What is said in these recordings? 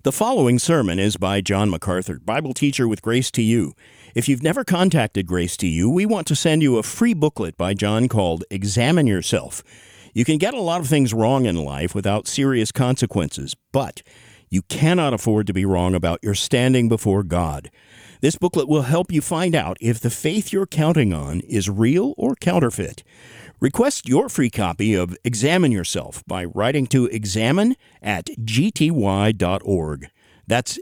The following sermon is by John MacArthur, Bible teacher with Grace to You. If you've never contacted Grace to You, we want to send you a free booklet by John called Examine Yourself. You can get a lot of things wrong in life without serious consequences, but you cannot afford to be wrong about your standing before God. This booklet will help you find out if the faith you're counting on is real or counterfeit. Request your free copy of Examine Yourself by writing to examine@gty.org. That's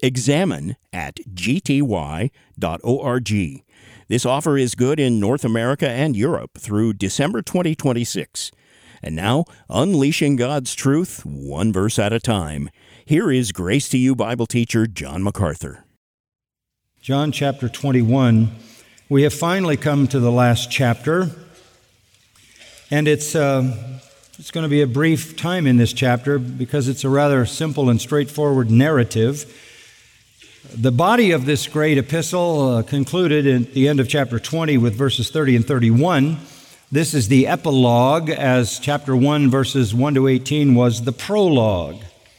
examine@gty.org. This offer is good in North America and Europe through December 2026. And now, unleashing God's truth, one verse at a time. Here is Grace to You Bible teacher John MacArthur. John chapter 21. We have finally come to the last chapter. And it's going to be a brief time in this chapter because it's a rather simple and straightforward narrative. The body of this great epistle concluded at the end of chapter 20 with verses 30 and 31. This is the epilogue, as chapter 1, verses 1 to 18 was the prologue.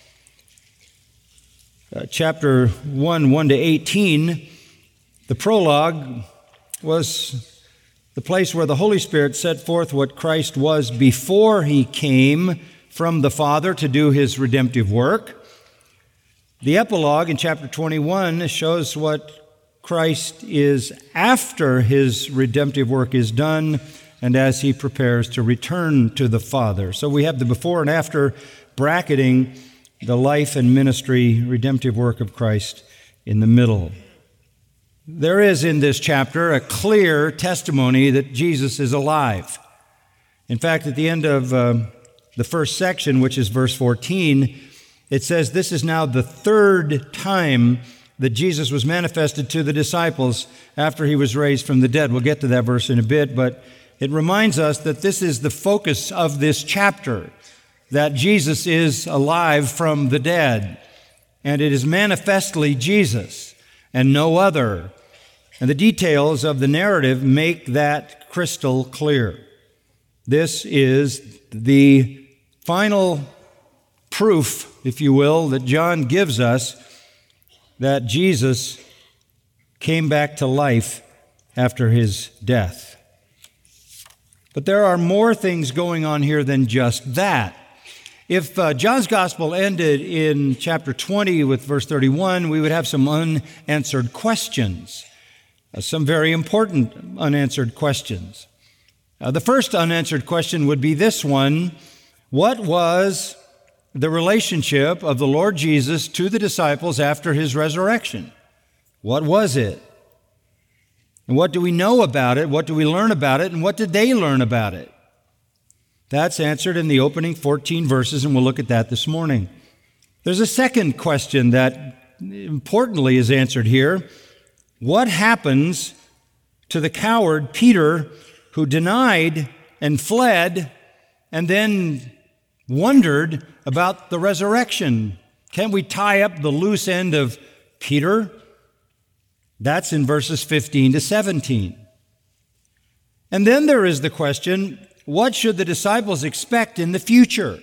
Chapter 1, 1 to 18, the prologue was the place where the Holy Spirit set forth what Christ was before He came from the Father to do His redemptive work. The epilogue in chapter 21 shows what Christ is after His redemptive work is done and as He prepares to return to the Father. So we have the before and after bracketing the life and ministry redemptive work of Christ in the middle. There is in this chapter a clear testimony that Jesus is alive. In fact, at the end of the first section, which is verse 14, it says, "This is now the third time that Jesus was manifested to the disciples after He was raised from the dead." We'll get to that verse in a bit, but it reminds us that this is the focus of this chapter, that Jesus is alive from the dead, and it is manifestly Jesus and no other. And the details of the narrative make that crystal clear. This is the final proof, if you will, that John gives us that Jesus came back to life after His death. But there are more things going on here than just that. If John's gospel ended in chapter 20 with verse 31, we would have some unanswered questions, some very important unanswered questions. The first unanswered question would be this one: what was the relationship of the Lord Jesus to the disciples after His resurrection? What was it? And what do we know about it? What do we learn about it? And what did they learn about it? That's answered in the opening 14 verses, and we'll look at that this morning. There's a second question that importantly is answered here. What happens to the coward Peter, who denied and fled and then wondered about the resurrection? Can we tie up the loose end of Peter? That's in verses 15 to 17. And then there is the question, what should the disciples expect in the future?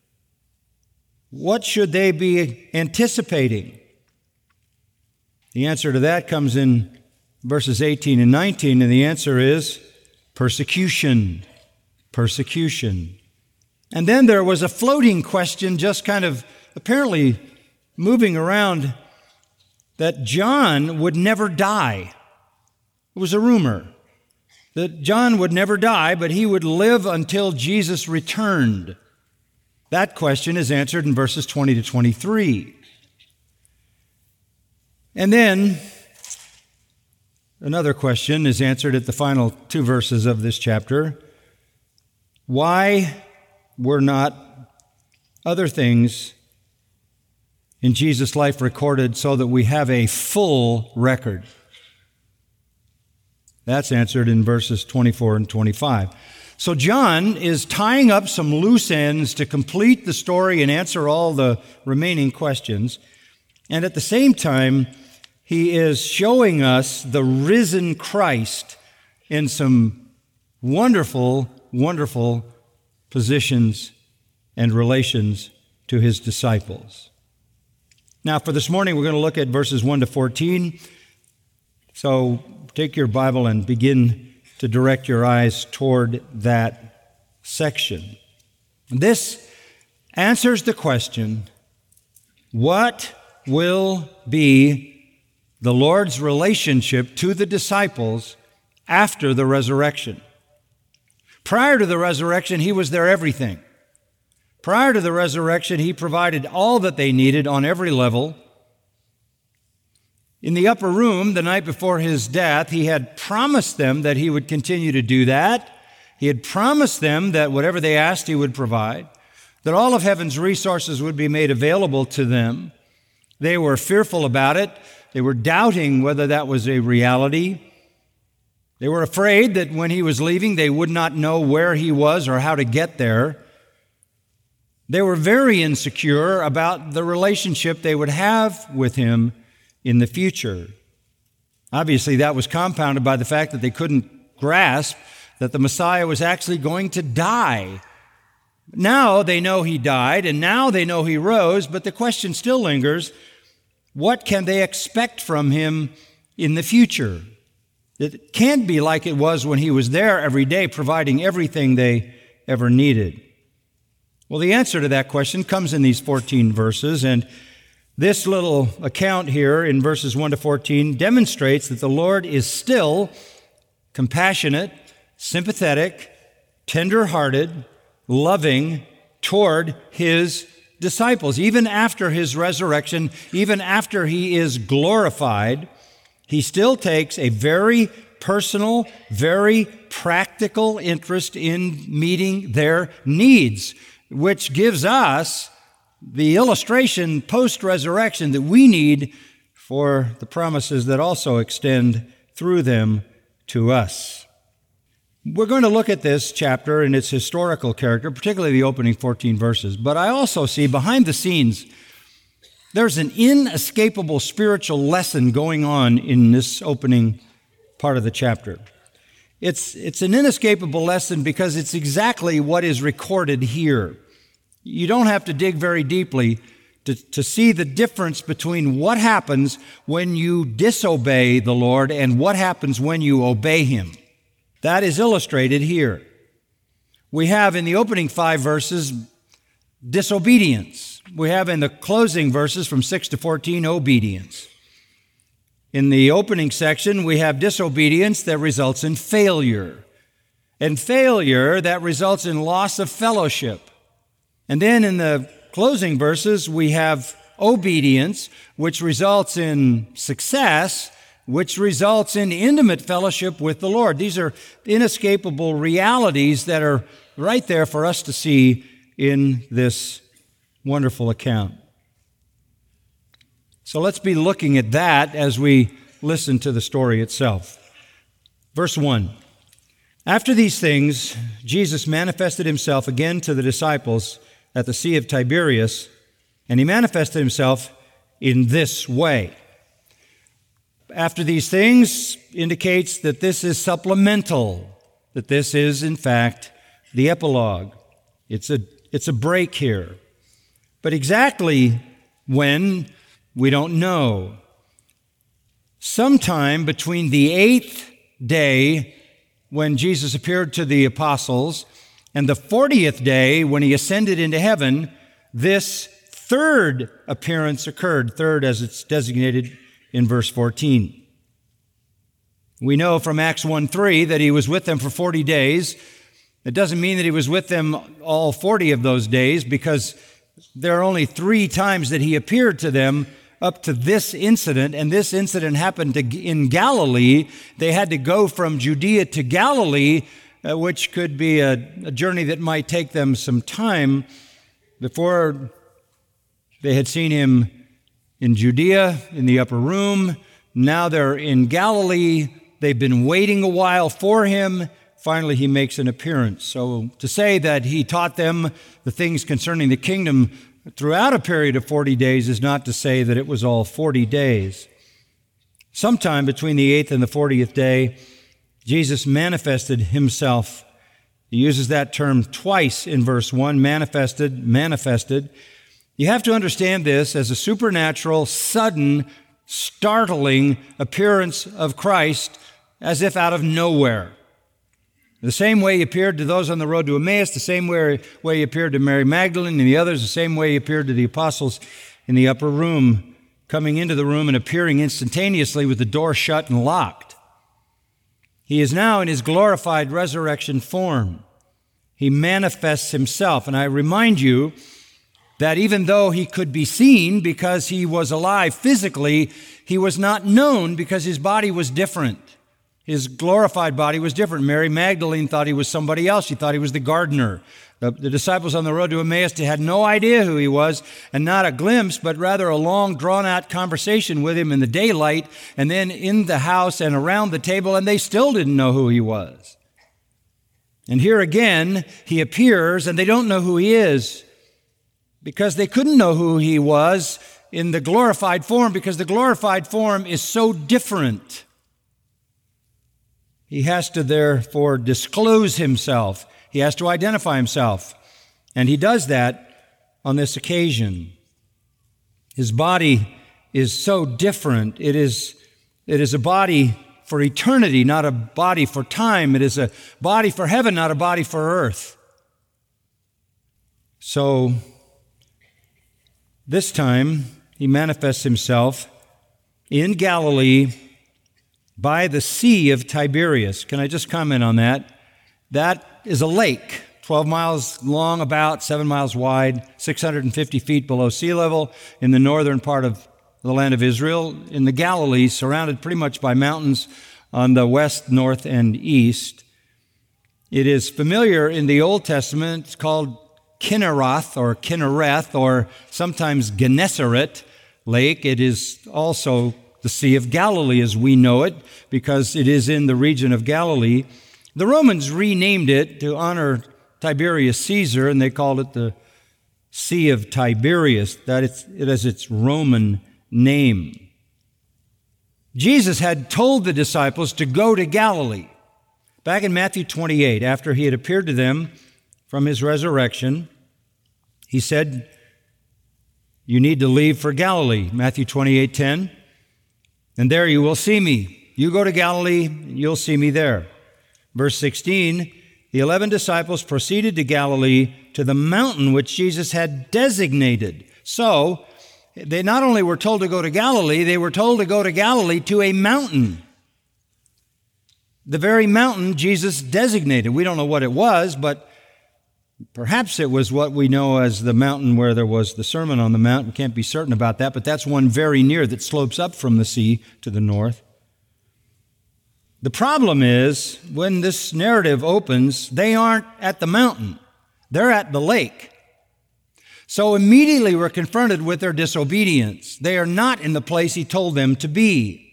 What should they be anticipating? The answer to that comes in verses 18 and 19, and the answer is persecution. Persecution. And then there was a floating question, just kind of apparently moving around, that John would never die. It was a rumor that John would never die, but he would live until Jesus returned. That question is answered in verses 20 to 23. And then another question is answered at the final two verses of this chapter. Why were not other things in Jesus' life recorded so that we have a full record? That's answered in verses 24 and 25. So John is tying up some loose ends to complete the story and answer all the remaining questions. And at the same time, he is showing us the risen Christ in some wonderful, wonderful positions and relations to his disciples. Now, for this morning, we're going to look at verses 1 to 14. So take your Bible and begin to direct your eyes toward that section. This answers the question, what will be the Lord's relationship to the disciples after the resurrection? Prior to the resurrection, He was their everything. Prior to the resurrection, He provided all that they needed on every level. In the upper room, the night before His death, He had promised them that He would continue to do that. He had promised them that whatever they asked, He would provide, that all of heaven's resources would be made available to them. They were fearful about it. They were doubting whether that was a reality. They were afraid that when He was leaving, they would not know where He was or how to get there. They were very insecure about the relationship they would have with Him in the future. Obviously, that was compounded by the fact that they couldn't grasp that the Messiah was actually going to die. Now they know He died, and now they know He rose, but the question still lingers, what can they expect from Him in the future? It can't be like it was when He was there every day, providing everything they ever needed. Well, the answer to that question comes in these 14 verses, and this little account here in verses 1 to 14 demonstrates that the Lord is still compassionate, sympathetic, tender-hearted, loving toward His disciples. Even after His resurrection, even after He is glorified, He still takes a very personal, very practical interest in meeting their needs, which gives us the illustration post-resurrection that we need for the promises that also extend through them to us. We're going to look at this chapter and its historical character, particularly the opening 14 verses, but I also see behind the scenes there's an inescapable spiritual lesson going on in this opening part of the chapter. It's an inescapable lesson because it's exactly what is recorded here. You don't have to dig very deeply to see the difference between what happens when you disobey the Lord and what happens when you obey Him. That is illustrated here. We have in the opening 5 verses disobedience. We have in the closing verses from 6 to 14 obedience. In the opening section, we have disobedience that results in failure, and failure that results in loss of fellowship. And then in the closing verses, we have obedience, which results in success, which results in intimate fellowship with the Lord. These are inescapable realities that are right there for us to see in this wonderful account. So let's be looking at that as we listen to the story itself. Verse 1. After these things, Jesus manifested Himself again to the disciples at the Sea of Tiberias, and He manifested Himself in this way. After these things indicates that this is supplemental, that this is, in fact, the epilogue. It's a break here. But exactly when, we don't know. Sometime between the 8th day when Jesus appeared to the apostles and the 40th day when He ascended into heaven, this third appearance occurred, third as it's designated in verse 14. We know from Acts 1:3 that He was with them for 40 days. It doesn't mean that He was with them all 40 of those days, because there are only 3 times that He appeared to them up to this incident, and this incident happened in Galilee. They had to go from Judea to Galilee, which could be a journey that might take them some time. Before they had seen Him in Judea, in the upper room. Now they're in Galilee. They've been waiting a while for Him. Finally, He makes an appearance. So to say that He taught them the things concerning the kingdom throughout a period of 40 days is not to say that it was all 40 days. Sometime between the 8th and the 40th day, Jesus manifested Himself. He uses that term twice in verse 1, manifested. You have to understand this as a supernatural, sudden, startling appearance of Christ as if out of nowhere. The same way he appeared to those on the road to Emmaus, the same way he appeared to Mary Magdalene and the others, the same way he appeared to the apostles in the upper room, coming into the room and appearing instantaneously with the door shut and locked. He is now in his glorified resurrection form. He manifests himself. And I remind you that even though he could be seen because he was alive physically, he was not known because his body was different. His glorified body was different. Mary Magdalene thought he was somebody else. She thought he was the gardener. The disciples on the road to Emmaus had no idea who he was, and not a glimpse, but rather a long, drawn-out conversation with him in the daylight, and then in the house and around the table, and they still didn't know who he was. And here again, he appears, and they don't know who he is, because they couldn't know who he was in the glorified form, because the glorified form is so different. He has to therefore disclose himself. He has to identify himself. And he does that on this occasion. His body is so different. It is a body for eternity, not a body for time. It is a body for heaven, not a body for earth. So this time he manifests himself in Galilee by the Sea of Tiberias. Can I just comment on that? That is a lake, 12 miles long, about 7 miles wide, 650 feet below sea level in the northern part of the land of Israel, in the Galilee, surrounded pretty much by mountains on the west, north, and east. It is familiar in the Old Testament. It's called Kinneroth or Kinnereth or sometimes Gennesaret Lake. It is also the Sea of Galilee as we know it because it is in the region of Galilee. The Romans renamed it to honor Tiberius Caesar, and they called it the Sea of Tiberias. That it is its Roman name. Jesus had told the disciples to go to Galilee. Back in Matthew 28, after he had appeared to them from his resurrection, he said, you need to leave for Galilee, Matthew 28:10, and there you will see me. You go to Galilee, and you'll see me there. Verse 16, the 11 disciples proceeded to Galilee to the mountain which Jesus had designated. So, they not only were told to go to Galilee, they were told to go to Galilee to a mountain. The very mountain Jesus designated. We don't know what it was, but perhaps it was what we know as the mountain where there was the Sermon on the Mount. We can't be certain about that, but that's one very near that slopes up from the sea to the north. The problem is, when this narrative opens, they aren't at the mountain. They're at the lake. So immediately we're confronted with their disobedience. They are not in the place he told them to be.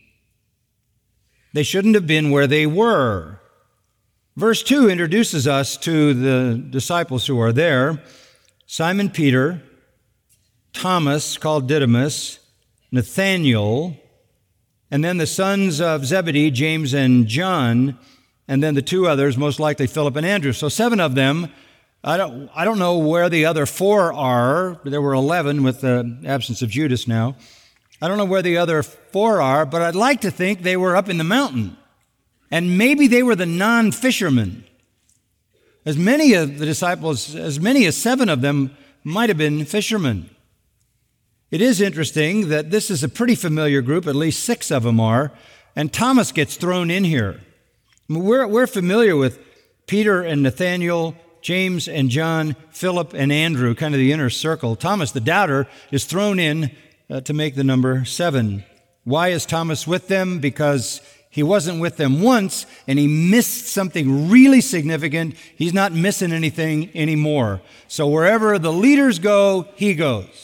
They shouldn't have been where they were. Verse 2 introduces us to the disciples who are there. Simon Peter, Thomas, called Didymus, Nathanael, and then the sons of Zebedee, James and John, and then the two others, most likely Philip and Andrew. So 7 of them. I don't know where the other 4 are. There were 11 with the absence of Judas now. I don't know where the other 4 are, but I'd like to think they were up in the mountain. And maybe they were the non-fishermen. As many of the disciples, as many as 7 of them might have been fishermen. It is interesting that this is a pretty familiar group, at least 6 of them are, and Thomas gets thrown in here. We're familiar with Peter and Nathanael, James and John, Philip and Andrew, kind of the inner circle. Thomas, the doubter, is thrown in to make the number 7. Why is Thomas with them? Because he wasn't with them once, and he missed something really significant. He's not missing anything anymore. So wherever the leaders go, he goes.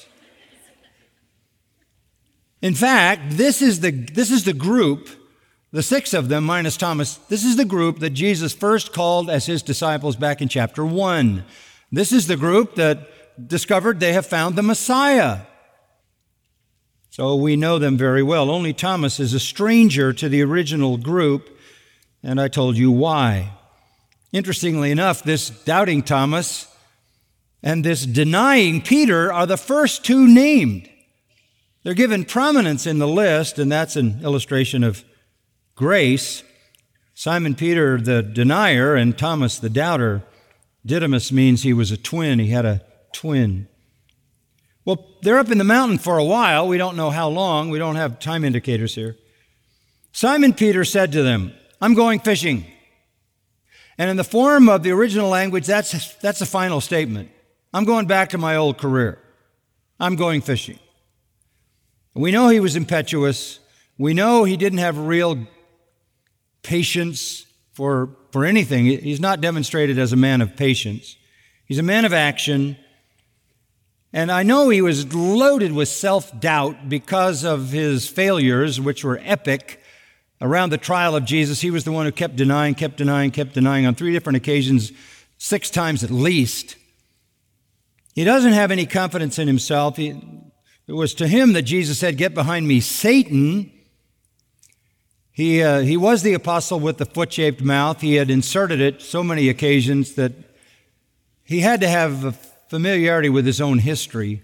In fact, this is the group, the 6 of them minus Thomas, this is the group that Jesus first called as his disciples back in chapter 1. This is the group that discovered they have found the Messiah. So we know them very well. Only Thomas is a stranger to the original group, and I told you why. Interestingly enough, this doubting Thomas and this denying Peter are the first two named. They're given prominence in the list, and that's an illustration of grace. Simon Peter, the denier, and Thomas, the doubter. Didymus means he was a twin. He had a twin. Well, they're up in the mountain for a while. We don't know how long. We don't have time indicators here. Simon Peter said to them, "I'm going fishing." And in the form of the original language, that's a final statement. I'm going back to my old career. I'm going fishing. We know he was impetuous. We know he didn't have real patience for anything. He's not demonstrated as a man of patience. He's a man of action. And I know he was loaded with self-doubt because of his failures, which were epic. Around the trial of Jesus, he was the one who kept denying on 3 different occasions, 6 times at least. He doesn't have any confidence in himself. It was to him that Jesus said, "Get behind me, Satan." He was the apostle with the foot-shaped mouth. He had inserted it so many occasions that he had to have a familiarity with his own history.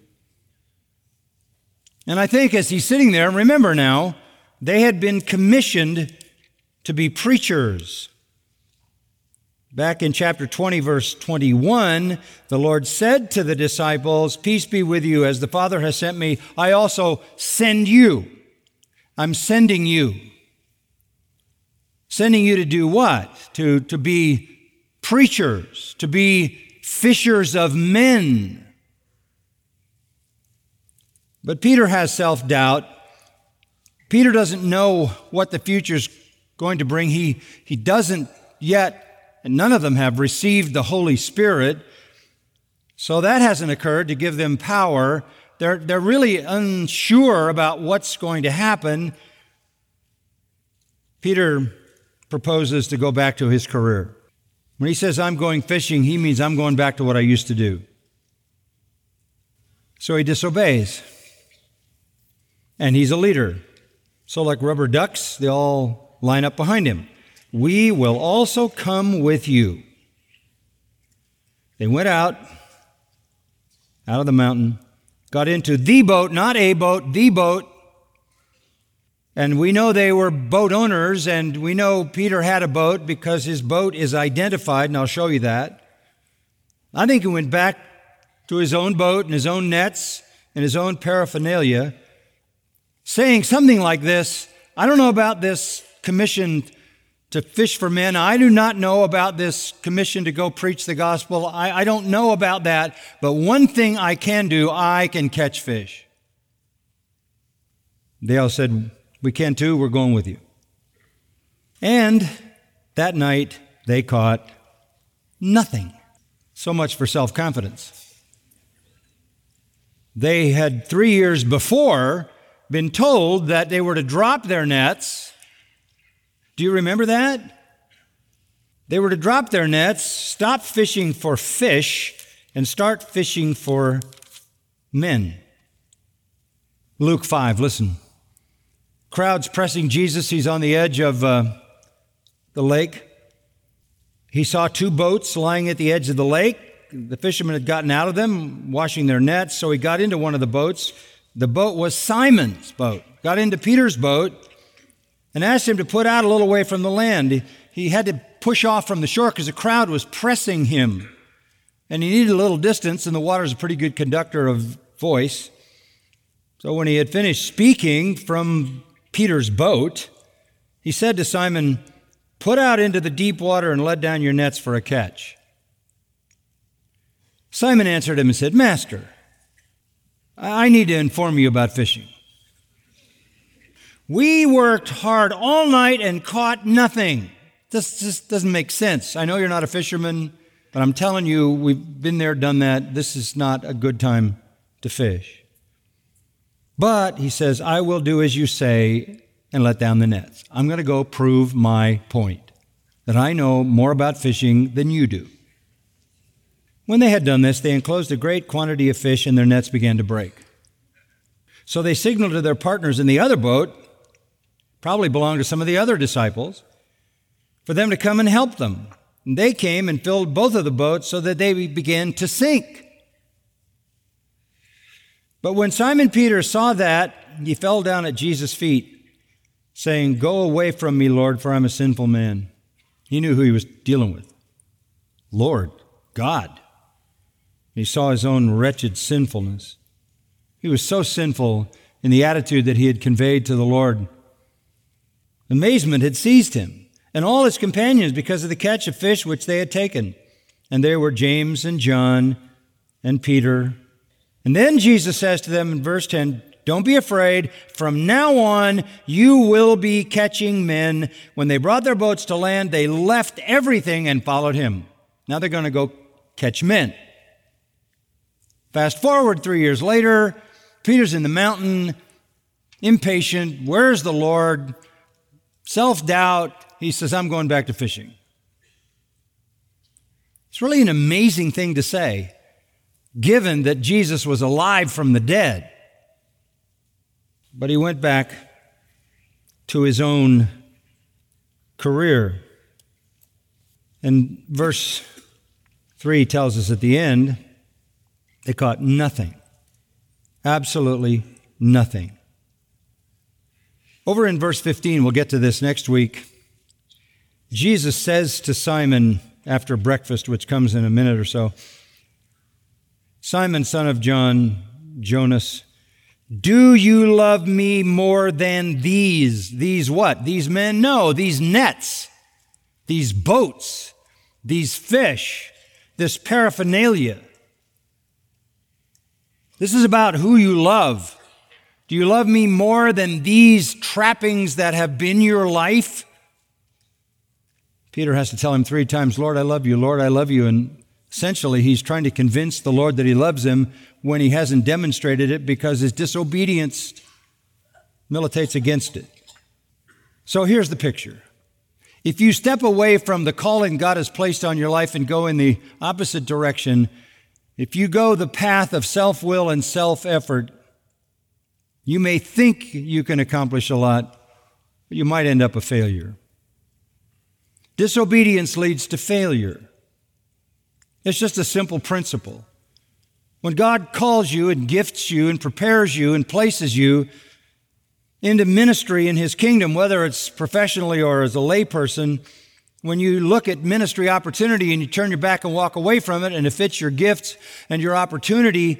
And I think as he's sitting there, remember now, they had been commissioned to be preachers. Back in chapter 20, verse 21, the Lord said to the disciples, "Peace be with you. As the Father has sent me, I also send you." I'm sending you. Sending you to do what? To be preachers, to be fishers of men. But Peter has self-doubt. Peter doesn't know what the future's going to bring. He doesn't yet, and none of them have received the Holy Spirit. So that hasn't occurred to give them power. They're really unsure about what's going to happen. Peter proposes to go back to his career. When he says, "I'm going fishing," he means I'm going back to what I used to do. So he disobeys. And he's a leader. So like rubber ducks, they all line up behind him. "We will also come with you." They went out of the mountain, got into the boat, not a boat, the boat. And we know they were boat owners, and we know Peter had a boat because his boat is identified, and I'll show you that. I think he went back to his own boat and his own nets and his own paraphernalia, saying something like this: "I don't know about this commission to fish for men. I do not know about this commission to go preach the gospel. I don't know about that. But one thing I can do, I can catch fish." They all said, "We can too, we're going with you." And that night they caught nothing. So much for self-confidence. They had 3 years before been told that they were to drop their nets. Do you remember that? They were to drop their nets, stop fishing for fish, and start fishing for men. Luke 5, listen. Crowds pressing Jesus. He's on the edge of the lake. He saw 2 boats lying at the edge of the lake. The fishermen had gotten out of them, washing their nets, so he got into one of the boats. The boat was Simon's boat. Got into Peter's boat and asked him to put out a little way from the land. He had to push off from the shore because the crowd was pressing him. And he needed a little distance, and the water is a pretty good conductor of voice. So when he had finished speaking from Peter's boat, he said to Simon, "Put out into the deep water and let down your nets for a catch." Simon answered him and said, "Master, I need to inform you about fishing. We worked hard all night and caught nothing." This just doesn't make sense. I know you're not a fisherman, but I'm telling you, we've been there, done that. This is not a good time to fish. But, he says, "I will do as you say and let down the nets." I'm going to go prove my point, that I know more about fishing than you do. When they had done this, they enclosed a great quantity of fish, and their nets began to break. So they signaled to their partners in the other boat, probably belonged to some of the other disciples, for them to come and help them. And they came and filled both of the boats so that they began to sink. But when Simon Peter saw that, he fell down at Jesus' feet, saying, "Go away from me, Lord, for I'm a sinful man." He knew who he was dealing with. Lord, God. He saw his own wretched sinfulness. He was so sinful in the attitude that he had conveyed to the Lord. Amazement had seized him and all his companions because of the catch of fish which they had taken. And there were James and John and Peter. And then Jesus says to them in verse 10, "Don't be afraid. From now on, you will be catching men." When they brought their boats to land, they left everything and followed him. Now they're going to go catch men. Fast forward 3 years later, Peter's in the mountain, impatient. Where's the Lord? Self-doubt. He says, "I'm going back to fishing." It's really an amazing thing to say, given that Jesus was alive from the dead. But he went back to his own career. And verse 3 tells us at the end, they caught nothing. Absolutely nothing. Over in verse 15, we'll get to this next week, Jesus says to Simon after breakfast, which comes in a minute or so, "Simon, son of John, Jonas, do you love me more than these?" These what? These men? No, these nets, these boats, these fish, this paraphernalia. This is about who you love. Do you love me more than these trappings that have been your life? Peter has to tell him 3 times, "Lord, I love you, Lord, I love you." And essentially, he's trying to convince the Lord that he loves him when he hasn't demonstrated it because his disobedience militates against it. So here's the picture. If you step away from the calling God has placed on your life and go in the opposite direction, if you go the path of self-will and self-effort, you may think you can accomplish a lot, but you might end up a failure. Disobedience leads to failure. It's just a simple principle. When God calls you and gifts you and prepares you and places you into ministry in His kingdom, whether it's professionally or as a layperson, when you look at ministry opportunity and you turn your back and walk away from it, and if it's your gifts and your opportunity,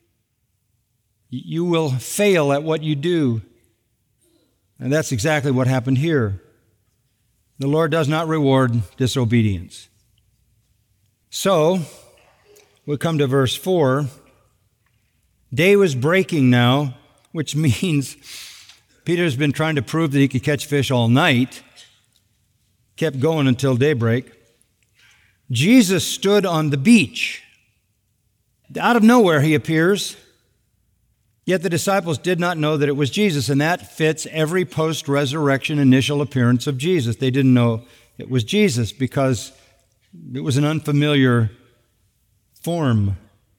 you will fail at what you do. And that's exactly what happened here. The Lord does not reward disobedience. So, we come to verse 4. Day was breaking now, which means Peter's been trying to prove that he could catch fish all night. Kept going until daybreak. Jesus stood on the beach. Out of nowhere he appears. Yet the disciples did not know that it was Jesus, and that fits every post-resurrection initial appearance of Jesus. They didn't know it was Jesus because it was an unfamiliar form.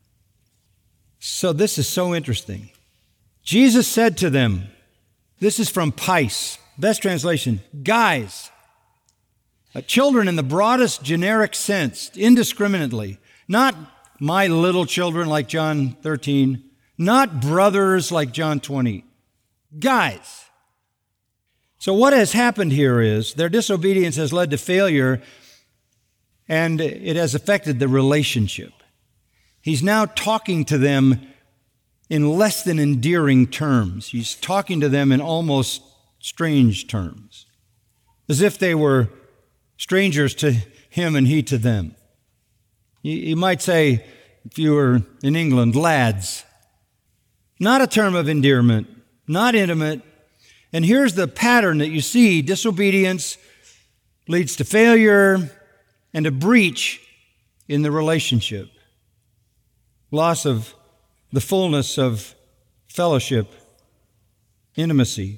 So this is so interesting. Jesus said to them, this is from Pice, best translation, guys, children in the broadest generic sense, indiscriminately, not my little children like John 13, not brothers like John 20, guys. So what has happened here is their disobedience has led to failure, and it has affected the relationship. He's now talking to them in less than endearing terms. He's talking to them in almost strange terms, as if they were strangers to him and he to them. You might say, if you were in England, lads. Not a term of endearment, not intimate. And here's the pattern that you see. Disobedience leads to failure and a breach in the relationship. Loss of the fullness of fellowship, intimacy.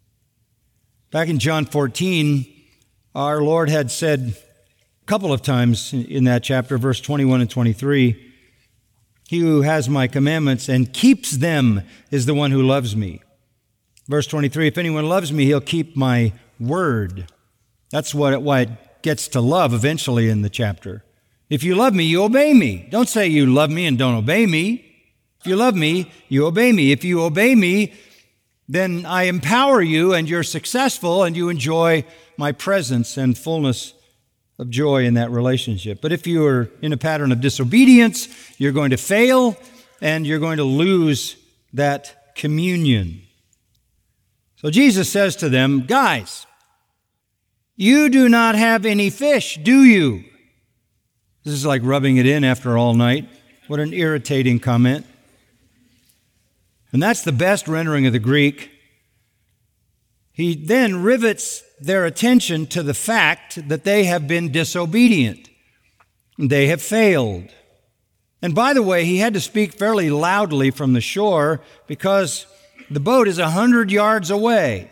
Back in John 14, our Lord had said a couple of times in that chapter, verse 21 and 23, he who has my commandments and keeps them is the one who loves me. Verse 23, if anyone loves me, he'll keep my word. That's why it gets to love eventually in the chapter. If you love me, you obey me. Don't say you love me and don't obey me. If you love me, you obey me. If you obey me, then I empower you and you're successful and you enjoy my presence and fullness of joy in that relationship. But if you are in a pattern of disobedience, you're going to fail and you're going to lose that communion. So Jesus says to them, guys, you do not have any fish, do you? This is like rubbing it in after all night. What an irritating comment. And that's the best rendering of the Greek. He then rivets their attention to the fact that they have been disobedient. They have failed. And by the way, he had to speak fairly loudly from the shore because the boat is 100 yards away.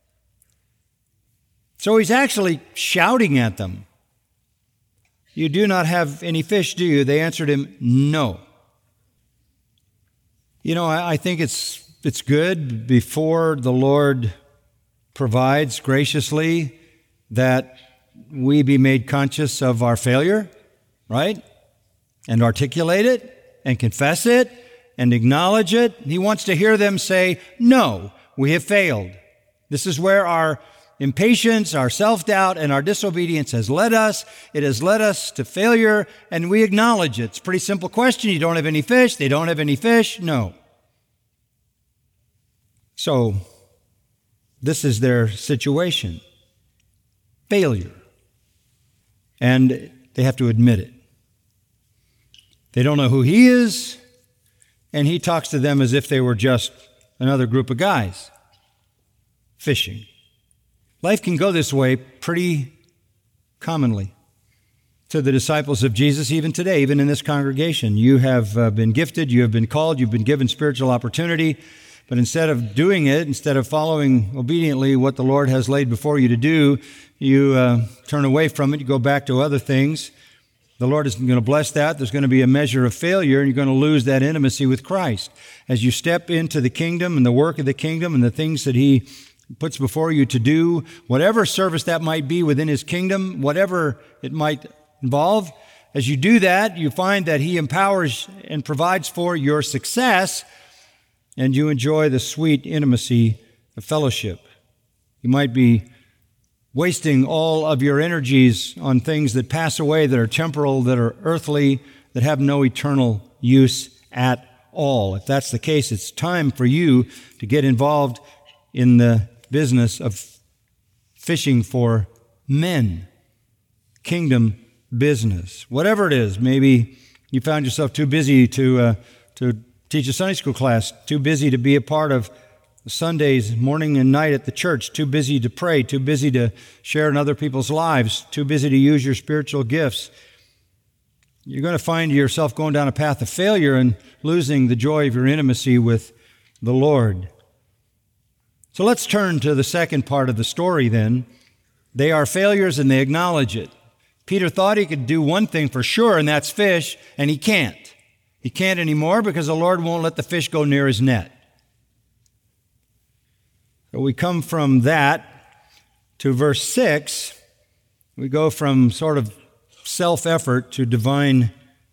So he's actually shouting at them. You do not have any fish, do you? They answered him, no. You know, I think it's good before the Lord provides graciously that we be made conscious of our failure, right? And articulate it and confess it and acknowledge it. He wants to hear them say, no, we have failed. This is where our impatience, our self-doubt, and our disobedience has led us. It has led us to failure, and we acknowledge it. It's a pretty simple question. You don't have any fish? They don't have any fish? No. So, this is their situation. Failure. And they have to admit it. They don't know who he is, and he talks to them as if they were just another group of guys fishing. Life can go this way pretty commonly to the disciples of Jesus, even today, even in this congregation. You have been gifted, you have been called, you've been given spiritual opportunity, but instead of doing it, instead of following obediently what the Lord has laid before you to do, you turn away from it, you go back to other things. The Lord isn't going to bless that. There's going to be a measure of failure, and you're going to lose that intimacy with Christ. As you step into the kingdom and the work of the kingdom and the things that he puts before you to do, whatever service that might be within his kingdom, whatever it might involve, as you do that, you find that he empowers and provides for your success, and you enjoy the sweet intimacy of fellowship. You might be wasting all of your energies on things that pass away, that are temporal, that are earthly, that have no eternal use at all. If that's the case, it's time for you to get involved in the business of fishing for men, kingdom business. Whatever it is, maybe you found yourself too busy to teach a Sunday school class, too busy to be a part of Sundays, morning and night at the church, too busy to pray, too busy to share in other people's lives, too busy to use your spiritual gifts. You're going to find yourself going down a path of failure and losing the joy of your intimacy with the Lord. So let's turn to the second part of the story then. They are failures and they acknowledge it. Peter thought he could do one thing for sure, and that's fish, and he can't. He can't anymore because the Lord won't let the fish go near his net. So we come from that to verse 6. We go from sort of self-effort to divine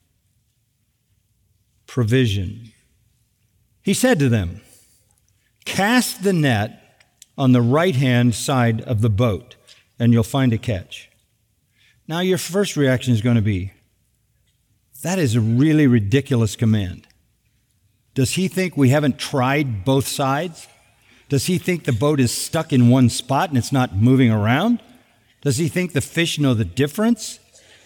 provision. He said to them, cast the net on the right-hand side of the boat, and you'll find a catch. Now your first reaction is going to be, that is a really ridiculous command. Does he think we haven't tried both sides? Does he think the boat is stuck in one spot and it's not moving around? Does he think the fish know the difference?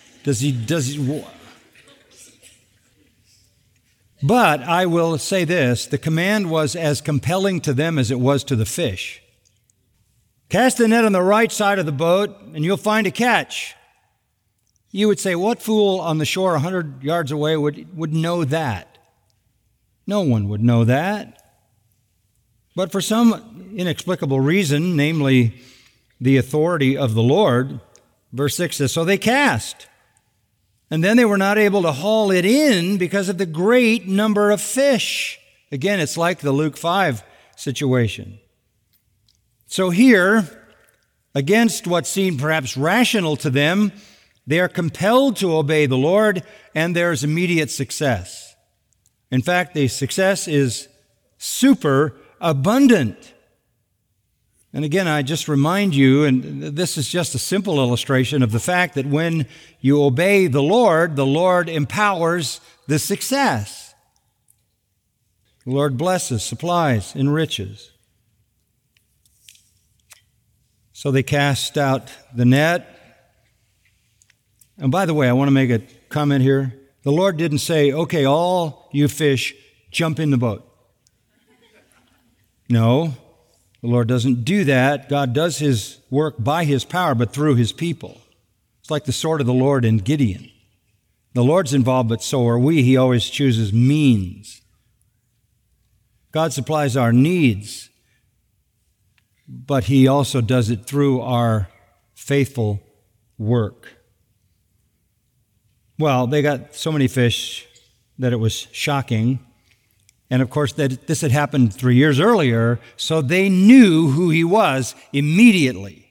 But I will say this, the command was as compelling to them as it was to the fish. Cast the net on the right side of the boat and you'll find a catch. You would say, what fool on the shore 100 yards away would know that? No one would know that. But for some inexplicable reason, namely the authority of the Lord, verse 6 says, so they cast. And then they were not able to haul it in because of the great number of fish. Again, it's like the Luke 5 situation. So here, against what seemed perhaps rational to them, they are compelled to obey the Lord, and there's immediate success. In fact, the success is super abundant. And again, I just remind you, and this is just a simple illustration of the fact that when you obey the Lord empowers the success. The Lord blesses, supplies, enriches. So they cast out the net. And by the way, I want to make a comment here. The Lord didn't say, okay, all you fish, jump in the boat. No, the Lord doesn't do that. God does His work by His power, but through His people. It's like the sword of the Lord in Gideon. The Lord's involved, but so are we. He always chooses means. God supplies our needs, but He also does it through our faithful work. Well, they got so many fish that it was shocking. And of course, this had happened 3 years earlier, so they knew who He was immediately.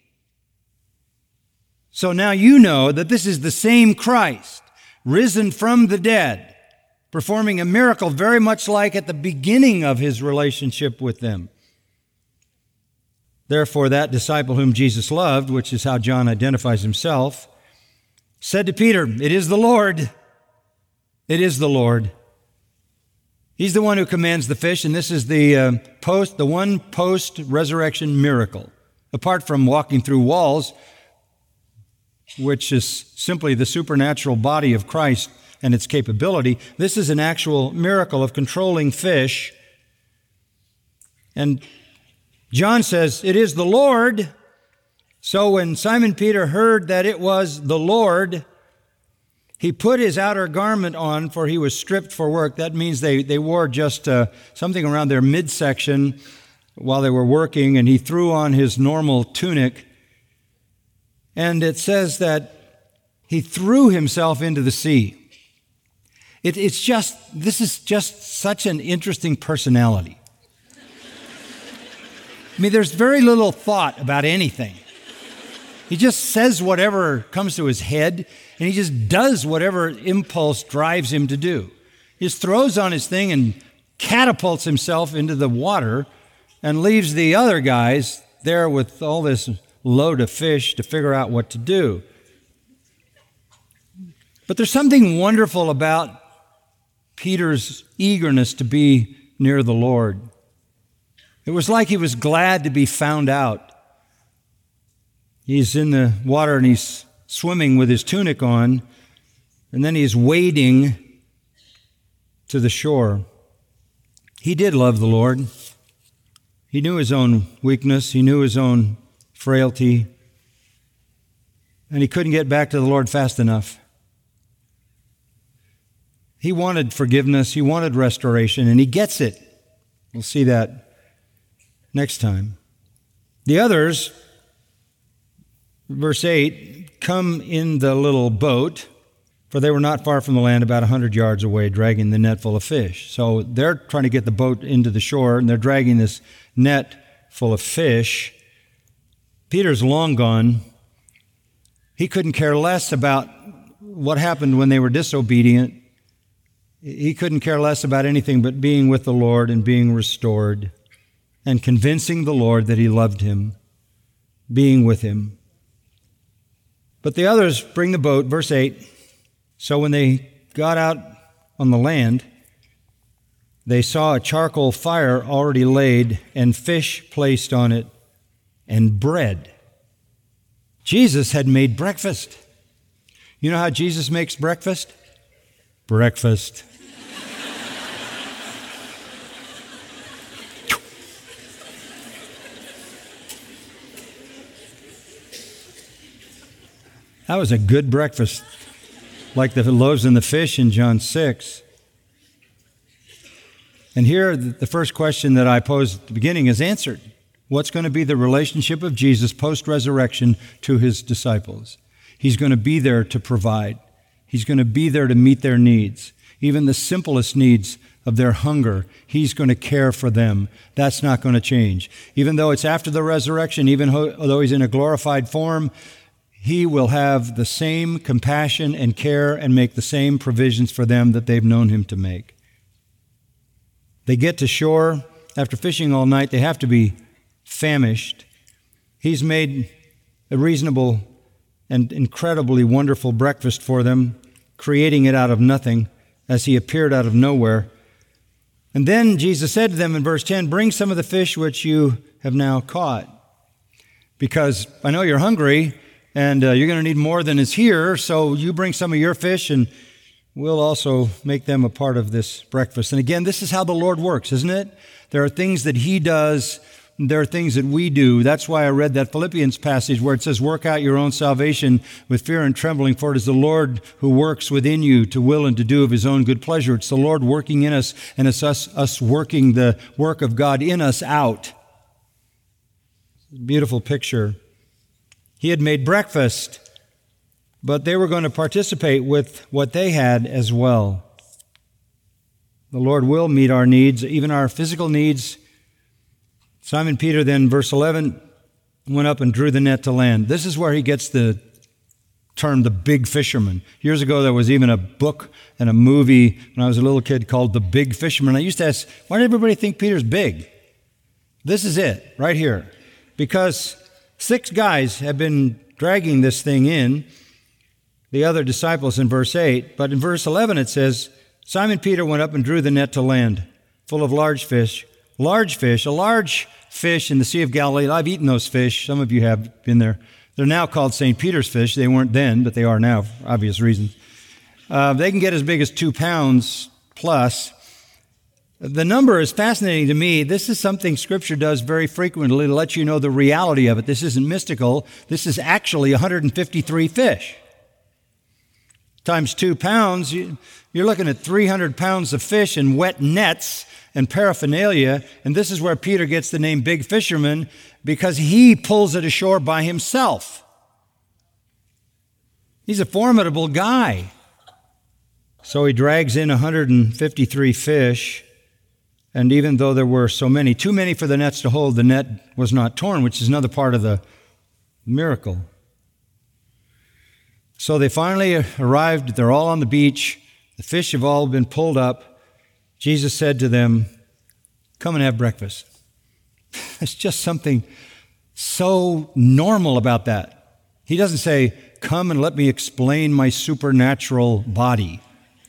So now you know that this is the same Christ, risen from the dead, performing a miracle very much like at the beginning of His relationship with them. Therefore, that disciple whom Jesus loved, which is how John identifies himself, said to Peter, "It is the Lord. It is the Lord." He's the one who commands the fish, and this is the one post-resurrection miracle. Apart from walking through walls, which is simply the supernatural body of Christ and its capability, this is an actual miracle of controlling fish. And John says, "It is the Lord." So when Simon Peter heard that it was the Lord, he put his outer garment on, for he was stripped for work. That means they wore just something around their midsection while they were working, and he threw on his normal tunic. And it says that he threw himself into the sea. This is just such an interesting personality. I mean, there's very little thought about anything. He just says whatever comes to his head, and he just does whatever impulse drives him to do. He just throws on his thing and catapults himself into the water and leaves the other guys there with all this load of fish to figure out what to do. But there's something wonderful about Peter's eagerness to be near the Lord. It was like he was glad to be found out. He's in the water and he's swimming with his tunic on, and then he's wading to the shore. He did love the Lord. He knew his own weakness. He knew his own frailty. And he couldn't get back to the Lord fast enough. He wanted forgiveness. He wanted restoration, and he gets it. We'll see that next time. The others, verse 8, come in the little boat, for they were not far from the land, about 100 yards away, dragging the net full of fish. So they're trying to get the boat into the shore, and they're dragging this net full of fish. Peter's long gone. He couldn't care less about what happened when they were disobedient. He couldn't care less about anything but being with the Lord and being restored and convincing the Lord that he loved him, being with him. But the others bring the boat, verse 8. So when they got out on the land, they saw a charcoal fire already laid and fish placed on it and bread. Jesus had made breakfast. You know how Jesus makes breakfast? Breakfast. That was a good breakfast, like the loaves and the fish in John 6. And here, the first question that I posed at the beginning is answered. What's going to be the relationship of Jesus post-resurrection to his disciples? He's going to be there to provide. He's going to be there to meet their needs. Even the simplest needs of their hunger, he's going to care for them. That's not going to change. Even though it's after the resurrection, even though he's in a glorified form, he will have the same compassion and care and make the same provisions for them that they've known him to make. They get to shore. After fishing all night, they have to be famished. He's made a reasonable and incredibly wonderful breakfast for them, creating it out of nothing as he appeared out of nowhere. And then Jesus said to them in verse 10, "Bring some of the fish which you have now caught, because I know you're hungry and you're going to need more than is here, so you bring some of your fish and we'll also make them a part of this breakfast." And again, this is how the Lord works, isn't it? There are things that he does, there are things that we do. That's why I read that Philippians passage where it says, "Work out your own salvation with fear and trembling, for it is the Lord who works within you to will and to do of his own good pleasure." It's the Lord working in us, and it's us working the work of God in us out. Beautiful picture. He had made breakfast, but they were going to participate with what they had as well. The Lord will meet our needs, even our physical needs. Simon Peter then, verse 11, went up and drew the net to land. This is where he gets the term the big fisherman. Years ago, there was even a book and a movie when I was a little kid called The Big Fisherman. I used to ask, why did everybody think Peter's big? This is it, right here. Because 6 guys have been dragging this thing in, the other disciples in verse 8. But in verse 11 it says, Simon Peter went up and drew the net to land, full of large fish. A large fish in the Sea of Galilee. I've eaten those fish. Some of you have been there. They're now called St. Peter's fish. They weren't then, but they are now for obvious reasons. They can get as big as 2 pounds plus. The number is fascinating to me. This is something Scripture does very frequently to let you know the reality of it. This isn't mystical. This is actually 153 fish. Times 2 pounds, you're looking at 300 pounds of fish in wet nets and paraphernalia. And this is where Peter gets the name Big Fisherman, because he pulls it ashore by himself. He's a formidable guy. So he drags in 153 fish. And even though there were so many, too many for the nets to hold, the net was not torn, which is another part of the miracle. So they finally arrived. They're all on the beach. The fish have all been pulled up. Jesus said to them, "Come and have breakfast." There's just something so normal about that. He doesn't say, "Come and let me explain my supernatural body."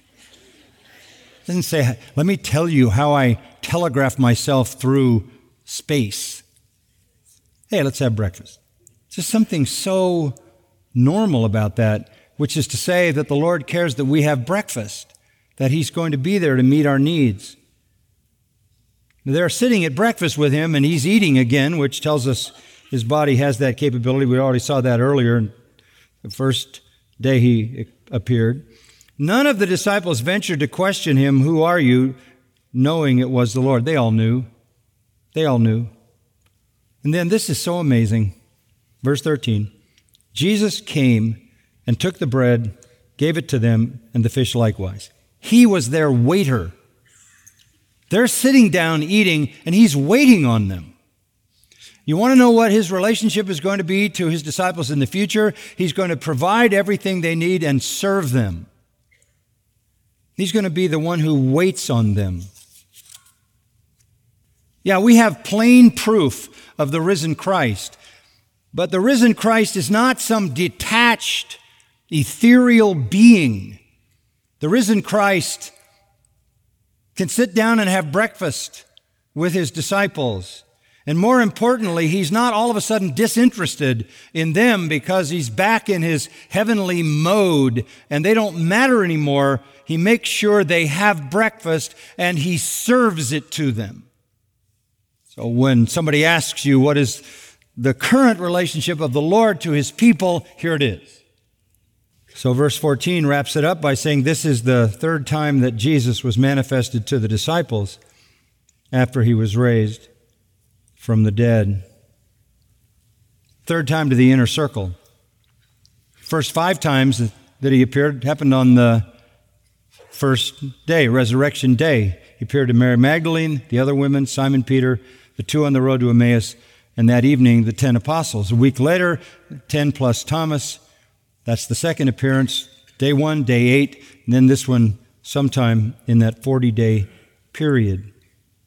He doesn't say, "Let me tell you how I telegraph myself through space." Hey, let's have breakfast. Just something so normal about that, which is to say that the Lord cares that we have breakfast, that He's going to be there to meet our needs. They're sitting at breakfast with Him, and He's eating again, which tells us His body has that capability. We already saw that earlier, the first day He appeared. None of the disciples ventured to question Him, "Who are you?" knowing it was the Lord. They all knew. They all knew. And then this is so amazing. Verse 13. Jesus came and took the bread, gave it to them, and the fish likewise. He was their waiter. They're sitting down eating, and He's waiting on them. You want to know what His relationship is going to be to His disciples in the future? He's going to provide everything they need and serve them. He's going to be the one who waits on them. Yeah, we have plain proof of the risen Christ. But the risen Christ is not some detached, ethereal being. The risen Christ can sit down and have breakfast with His disciples. And more importantly, He's not all of a sudden disinterested in them because He's back in His heavenly mode and they don't matter anymore. He makes sure they have breakfast and He serves it to them. So when somebody asks you what is the current relationship of the Lord to His people, here it is. So verse 14 wraps it up by saying this is the third time that Jesus was manifested to the disciples after He was raised from the dead. Third time to the inner circle. First 5 times that He appeared happened on the first day, Resurrection Day. He appeared to Mary Magdalene, the other women, Simon Peter, the 2 on the road to Emmaus, and that evening, the 10 apostles. A week later, 10 plus Thomas. That's the second appearance, day 1, day 8, and then this one sometime in that 40-day period.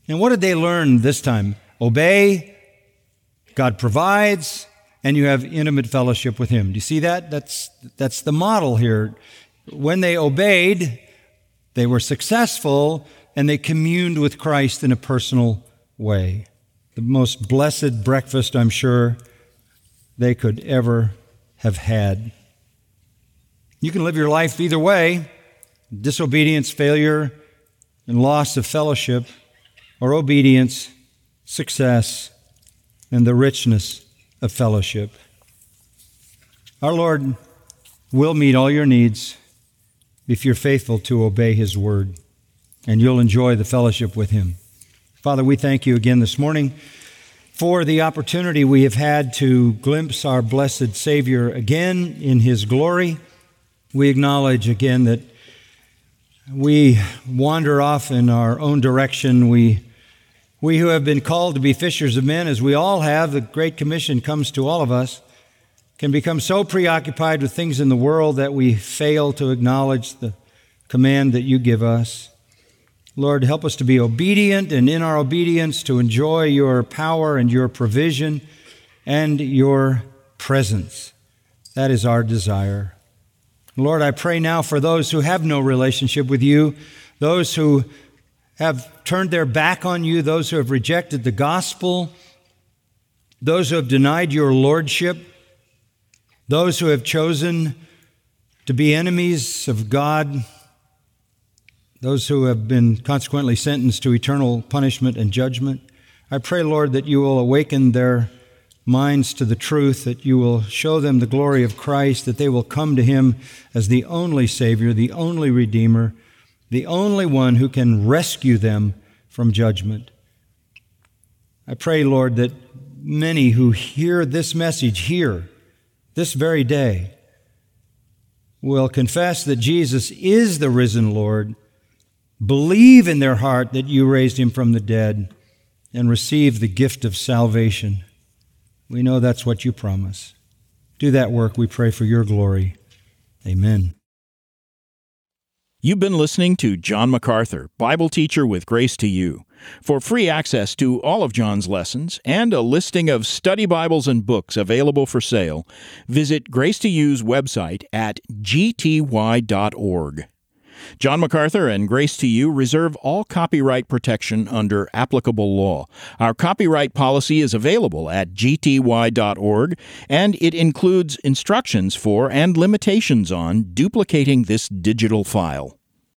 And what did they learn this time? Obey, God provides, and you have intimate fellowship with Him. Do you see that? That's the model here. When they obeyed, they were successful, and they communed with Christ in a personal way. The most blessed breakfast, I'm sure, they could ever have had. You can live your life either way, disobedience, failure, and loss of fellowship, or obedience, success, and the richness of fellowship. Our Lord will meet all your needs if you're faithful to obey His word, and you'll enjoy the fellowship with Him. Father, we thank you again this morning for the opportunity we have had to glimpse our blessed Savior again in His glory. We acknowledge again that we wander off in our own direction. We who have been called to be fishers of men, as we all have, the Great Commission comes to all of us, can become so preoccupied with things in the world that we fail to acknowledge the command that you give us. Lord, help us to be obedient, and in our obedience to enjoy your power and your provision and your presence. That is our desire. Lord, I pray now for those who have no relationship with you, those who have turned their back on you, those who have rejected the gospel, those who have denied your lordship, those who have chosen to be enemies of God, those who have been consequently sentenced to eternal punishment and judgment. I pray, Lord, that you will awaken their minds to the truth, that you will show them the glory of Christ, that they will come to Him as the only Savior, the only Redeemer, the only one who can rescue them from judgment. I pray, Lord, that many who hear this message here, this very day, will confess that Jesus is the risen Lord, believe in their heart that you raised Him from the dead, and receive the gift of salvation. We know that's what you promise. Do that work, we pray, for your glory. Amen. You've been listening to John MacArthur, Bible teacher with Grace to You. For free access to all of John's lessons and a listing of study Bibles and books available for sale, visit Grace to You's website at gty.org. John MacArthur and Grace to You reserve all copyright protection under applicable law. Our copyright policy is available at gty.org, and it includes instructions for and limitations on duplicating this digital file.